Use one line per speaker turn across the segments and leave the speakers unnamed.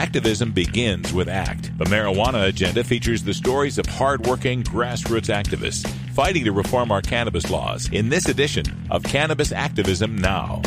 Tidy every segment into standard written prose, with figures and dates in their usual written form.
Activism begins with ACT. The Marijuana Agenda features the stories of hardworking grassroots activists fighting to reform our cannabis laws in this edition of Cannabis Activism Now.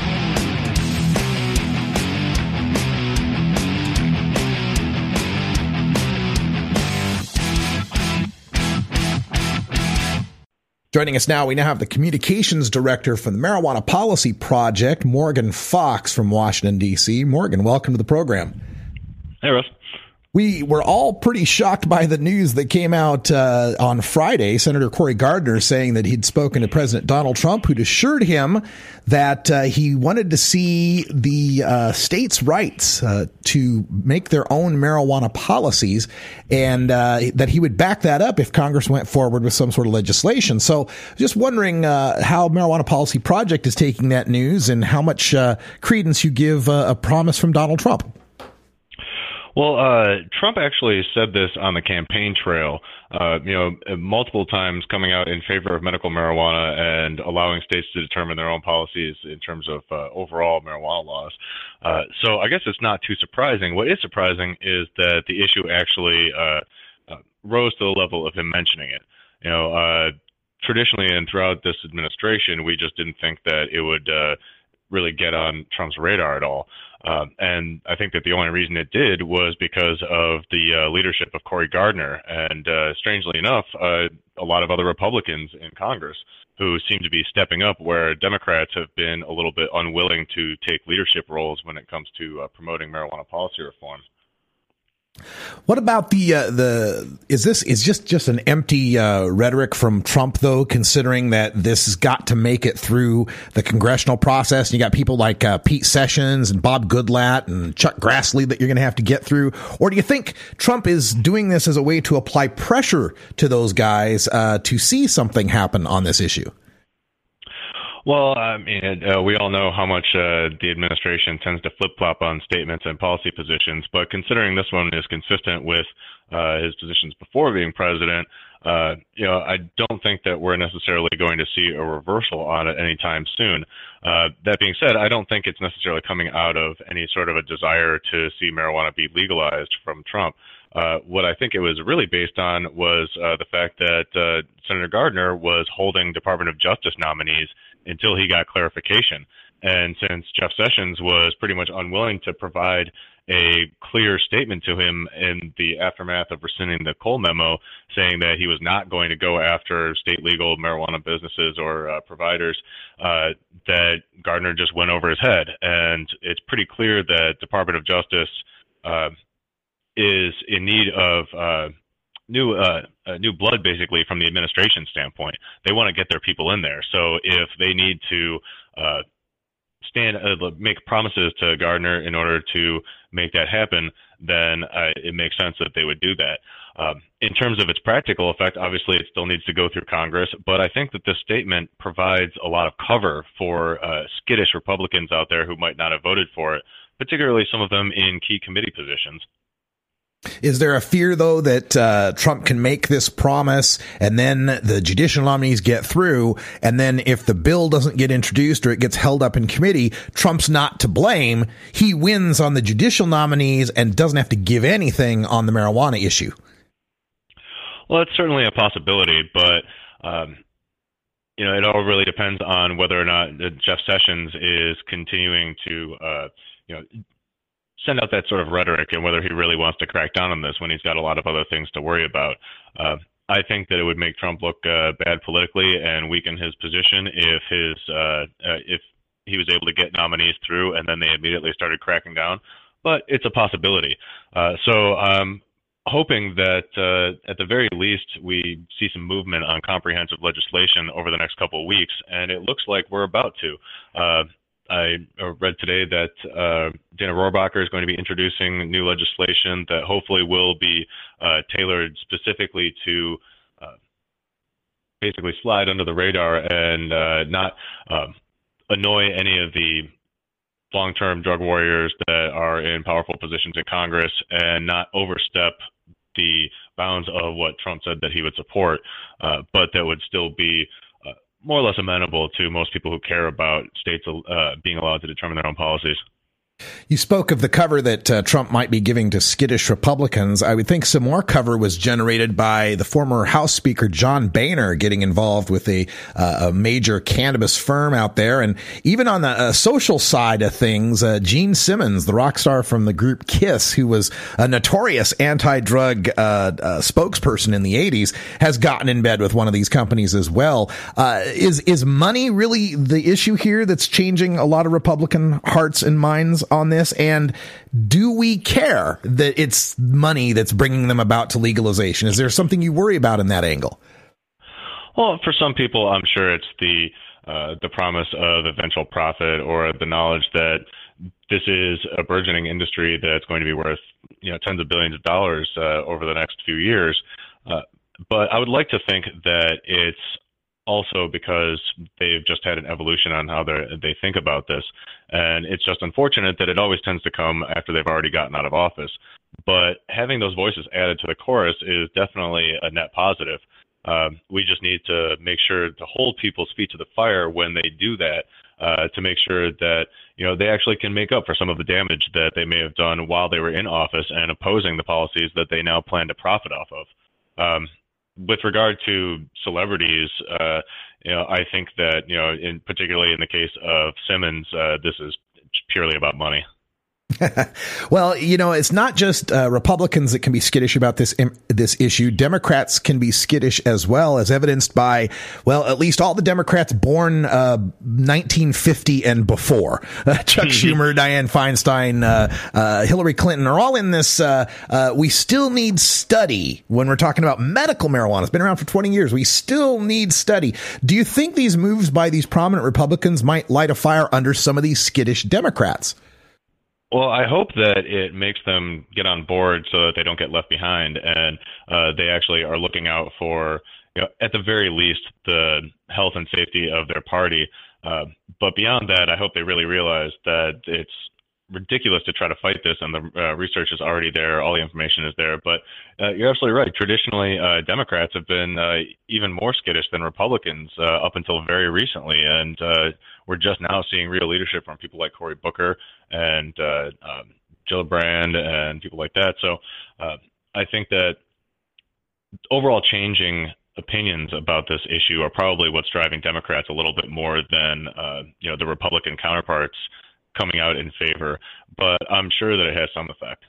Joining us now, we now have the communications director for the Marijuana Policy Project, Morgan Fox from Washington, D.C. Morgan, welcome to the program.
Hey, Russ.
We were all pretty shocked by the news that came out on Friday. Senator Cory Gardner saying that he'd spoken to President Donald Trump, who'd assured him that he wanted to see the states' rights to make their own marijuana policies, and that he would back that up if Congress went forward with some sort of legislation. So just wondering how Marijuana Policy Project is taking that news and how much credence you give a promise from Donald Trump.
Well, Trump actually said this on the campaign trail, multiple times coming out in favor of medical marijuana and allowing states to determine their own policies in terms of overall marijuana laws. So I guess it's not too surprising. What is surprising is that the issue actually rose to the level of him mentioning it. Traditionally and throughout this administration, we just didn't think that it would really get on Trump's radar at all. And I think that the only reason it did was because of the leadership of Cory Gardner and, strangely enough, a lot of other Republicans in Congress who seem to be stepping up where Democrats have been a little bit unwilling to take leadership roles when it comes to promoting marijuana policy reform.
What about is this just an empty rhetoric from Trump, though, considering that this has got to make it through the congressional process? And you got people like Pete Sessions and Bob Goodlatte and Chuck Grassley that you're going to have to get through. Or do you think Trump is doing this as a way to apply pressure to those guys to see something happen on this issue?
Well, I mean, we all know how much the administration tends to flip-flop on statements and policy positions, but considering this one is consistent with his positions before being president, I don't think that we're necessarily going to see a reversal on it anytime soon. That being said, I don't think it's necessarily coming out of any sort of a desire to see marijuana be legalized from Trump. What I think it was really based on was the fact that Senator Gardner was holding Department of Justice nominees until he got clarification. And since Jeff Sessions was pretty much unwilling to provide a clear statement to him in the aftermath of rescinding the Cole memo, saying that he was not going to go after state legal marijuana businesses or providers, that Gardner just went over his head. And it's pretty clear that Department of Justice is in need of new blood, basically, from the administration standpoint. They want to get their people in there. So if they need to make promises to Gardner in order to make that happen, then it makes sense that they would do that. In terms of its practical effect, obviously it still needs to go through Congress, but I think that this statement provides a lot of cover for skittish Republicans out there who might not have voted for it, particularly some of them in key committee positions.
Is there a fear, though, that Trump can make this promise and then the judicial nominees get through, and then if the bill doesn't get introduced or it gets held up in committee, Trump's not to blame? He wins on the judicial nominees and doesn't have to give anything on the marijuana issue.
Well, it's certainly a possibility, but it all really depends on whether or not Jeff Sessions is continuing to send out that sort of rhetoric and whether he really wants to crack down on this when he's got a lot of other things to worry about. I think that it would make Trump look bad politically and weaken his position if he was able to get nominees through and then they immediately started cracking down. But it's a possibility. So I'm hoping that at the very least we see some movement on comprehensive legislation over the next couple of weeks, and it looks like we're about to. I read today that Dana Rohrabacher is going to be introducing new legislation that hopefully will be tailored specifically to basically slide under the radar and not annoy any of the long-term drug warriors that are in powerful positions in Congress and not overstep the bounds of what Trump said that he would support, but that would still be more or less amenable to most people who care about states being allowed to determine their own policies.
You spoke of the cover that Trump might be giving to skittish Republicans. I would think some more cover was generated by the former House Speaker John Boehner getting involved with a major cannabis firm out there. And even on the social side of things, Gene Simmons, the rock star from the group KISS, who was a notorious anti-drug spokesperson in the 80s, has gotten in bed with one of these companies as well. Is money really the issue here that's changing a lot of Republican hearts and minds on this? And do we care that it's money that's bringing them about to legalization? Is there something you worry about in that angle?
Well, for some people, I'm sure it's the promise of eventual profit or the knowledge that this is a burgeoning industry that's going to be worth tens of billions of dollars over the next few years. But I would like to think that it's also because they've just had an evolution on how they think about this. And it's just unfortunate that it always tends to come after they've already gotten out of office. But having those voices added to the chorus is definitely a net positive. We just need to make sure to hold people's feet to the fire when they do that, to make sure that they actually can make up for some of the damage that they may have done while they were in office and opposing the policies that they now plan to profit off of. With regard to celebrities, I think that, particularly in the case of Simmons, this is purely about money.
Well, it's not just Republicans that can be skittish about this issue. Democrats can be skittish as well, as evidenced by, at least all the Democrats born 1950 and before. Chuck Schumer, Dianne Feinstein, Hillary Clinton are all in this. We still need study when we're talking about medical marijuana. It's been around for 20 years. We still need study. Do you think these moves by these prominent Republicans might light a fire under some of these skittish Democrats?
Well, I hope that it makes them get on board so that they don't get left behind, and they actually are looking out for, at the very least, the health and safety of their party. But beyond that, I hope they really realize that it's ridiculous to try to fight this, and the research is already there. All the information is there. But you're absolutely right. Traditionally, Democrats have been even more skittish than Republicans up until very recently. And we're just now seeing real leadership from people like Cory Booker and Gillibrand and people like that. So I think that overall changing opinions about this issue are probably what's driving Democrats a little bit more than the Republican counterparts coming out in favor, but I'm sure that it has some effect.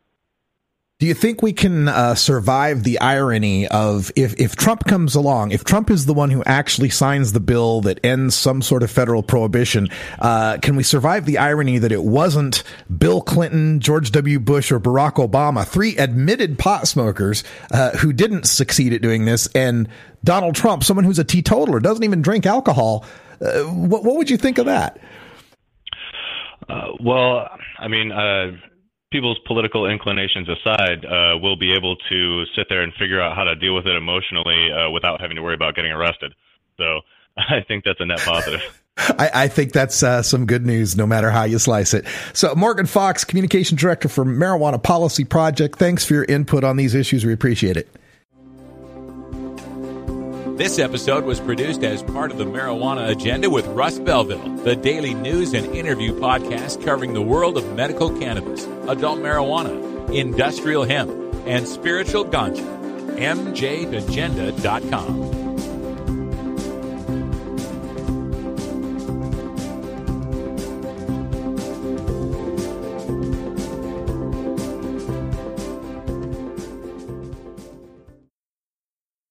Do you think we can survive the irony of if Trump comes along, if Trump is the one who actually signs the bill that ends some sort of federal prohibition, can we survive the irony that it wasn't Bill Clinton, George W. Bush, or Barack Obama, three admitted pot smokers who didn't succeed at doing this, and Donald Trump, someone who's a teetotaler, doesn't even drink alcohol? What would you think of that?
Well, I mean, people's political inclinations aside, we'll be able to sit there and figure out how to deal with it emotionally without having to worry about getting arrested. So I think that's a net positive.
I think that's some good news, no matter how you slice it. So Morgan Fox, Communication Director for Marijuana Policy Project, thanks for your input on these issues. We appreciate it.
This episode was produced as part of the Marijuana Agenda with Russ Belville, the daily news and interview podcast covering the world of medical cannabis, adult marijuana, industrial hemp, and spiritual ganja. MJagenda.com.